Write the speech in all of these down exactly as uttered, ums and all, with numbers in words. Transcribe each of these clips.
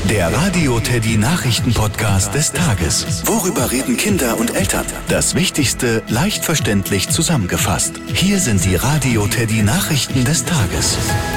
Der Radio Teddy Nachrichten-Podcast des Tages. Worüber reden Kinder und Eltern? Das Wichtigste leicht verständlich zusammengefasst. Hier sind die Radio Teddy Nachrichten des Tages.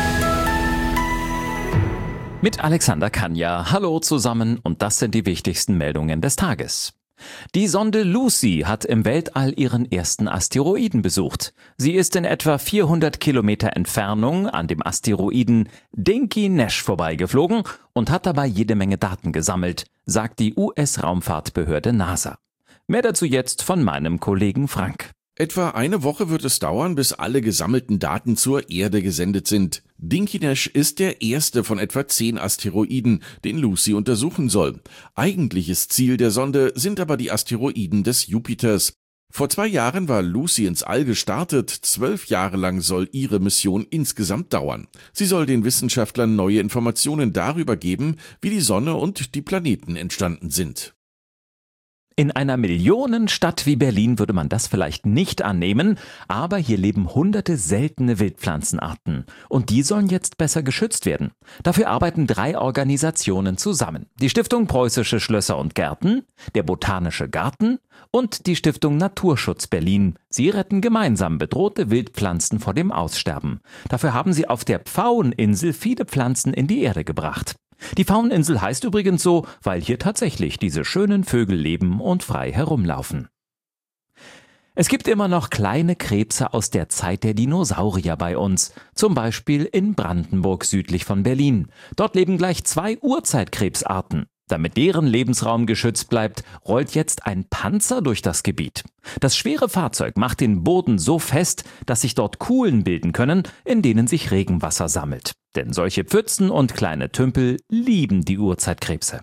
Mit Alexander Kanja. Hallo zusammen und das sind die wichtigsten Meldungen des Tages. Die Sonde Lucy hat im Weltall ihren ersten Asteroiden besucht. Sie ist in etwa vierhundert Kilometer Entfernung an dem Asteroiden Dinky Nash vorbeigeflogen und hat dabei jede Menge Daten gesammelt, sagt die U S-Raumfahrtbehörde NASA. Mehr dazu jetzt von meinem Kollegen Frank. Etwa eine Woche wird es dauern, bis alle gesammelten Daten zur Erde gesendet sind. Dinky Nash ist der erste von etwa zehn Asteroiden, den Lucy untersuchen soll. Eigentliches Ziel der Sonde sind aber die Asteroiden des Jupiters. Vor zwei Jahren war Lucy ins All gestartet, zwölf Jahre lang soll ihre Mission insgesamt dauern. Sie soll den Wissenschaftlern neue Informationen darüber geben, wie die Sonne und die Planeten entstanden sind. In einer Millionenstadt wie Berlin würde man das vielleicht nicht annehmen, aber hier leben hunderte seltene Wildpflanzenarten und die sollen jetzt besser geschützt werden. Dafür arbeiten drei Organisationen zusammen. Die Stiftung Preußische Schlösser und Gärten, der Botanische Garten und die Stiftung Naturschutz Berlin. Sie retten gemeinsam bedrohte Wildpflanzen vor dem Aussterben. Dafür haben sie auf der Pfaueninsel viele Pflanzen in die Erde gebracht. Die Pfaueninsel heißt übrigens so, weil hier tatsächlich diese schönen Vögel leben und frei herumlaufen. Es gibt immer noch kleine Krebse aus der Zeit der Dinosaurier bei uns, zum Beispiel in Brandenburg südlich von Berlin. Dort leben gleich zwei Urzeitkrebsarten. Damit deren Lebensraum geschützt bleibt, rollt jetzt ein Panzer durch das Gebiet. Das schwere Fahrzeug macht den Boden so fest, dass sich dort Kuhlen bilden können, in denen sich Regenwasser sammelt. Denn solche Pfützen und kleine Tümpel lieben die Urzeitkrebse.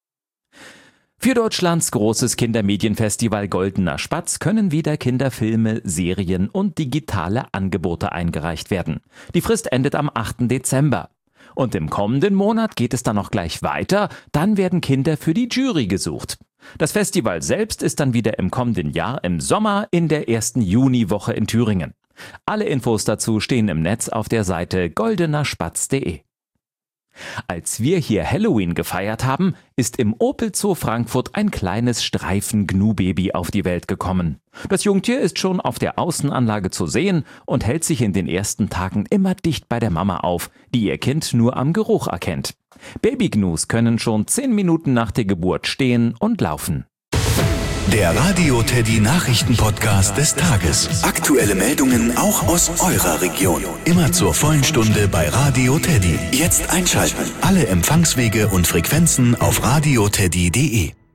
Für Deutschlands großes Kindermedienfestival Goldener Spatz können wieder Kinderfilme, Serien und digitale Angebote eingereicht werden. Die Frist endet am achten Dezember. Und im kommenden Monat geht es dann noch gleich weiter, dann werden Kinder für die Jury gesucht. Das Festival selbst ist dann wieder im kommenden Jahr im Sommer in der ersten Juniwoche in Thüringen. Alle Infos dazu stehen im Netz auf der Seite goldener spatz punkt de. Als wir hier Halloween gefeiert haben, ist im Opel Zoo Frankfurt ein kleines Streifen-Gnu-Baby auf die Welt gekommen. Das Jungtier ist schon auf der Außenanlage zu sehen und hält sich in den ersten Tagen immer dicht bei der Mama auf, die ihr Kind nur am Geruch erkennt. Baby-Gnus können schon zehn Minuten nach der Geburt stehen und laufen. Der Radio Teddy Nachrichten-Podcast des Tages. Aktuelle Meldungen auch aus eurer Region. Immer zur vollen Stunde bei Radio Teddy. Jetzt einschalten. Alle Empfangswege und Frequenzen auf radio teddy punkt de.